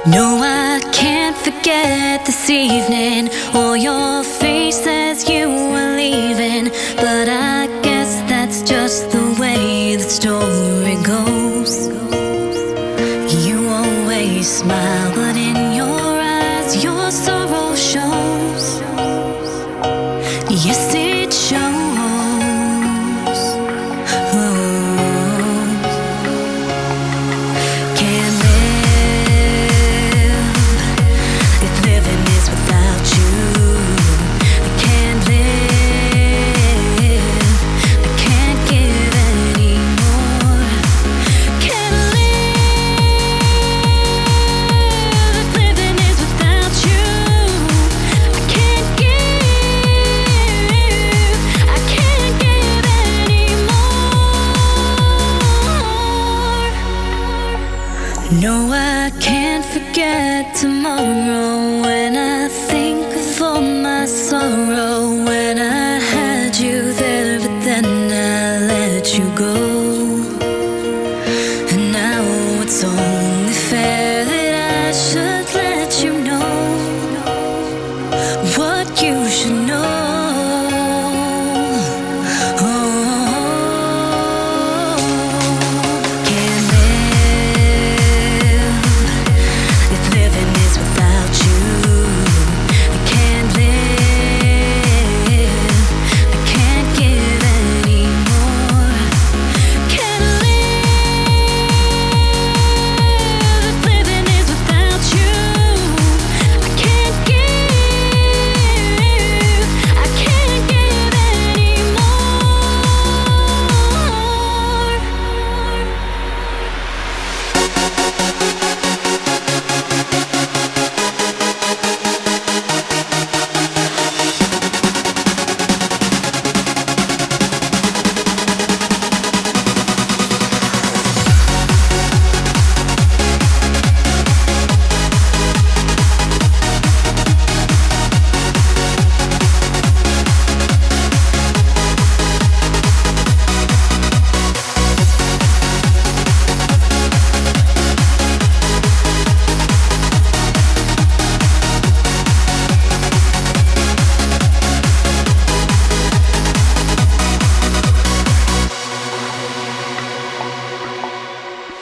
No, I can't forget this evening or your face as you were leaving. But I guess that's just the way the story goes. You always smile, but in your eyes your sorrow shows. Yes, it shows. No, I can't forget tomorrow.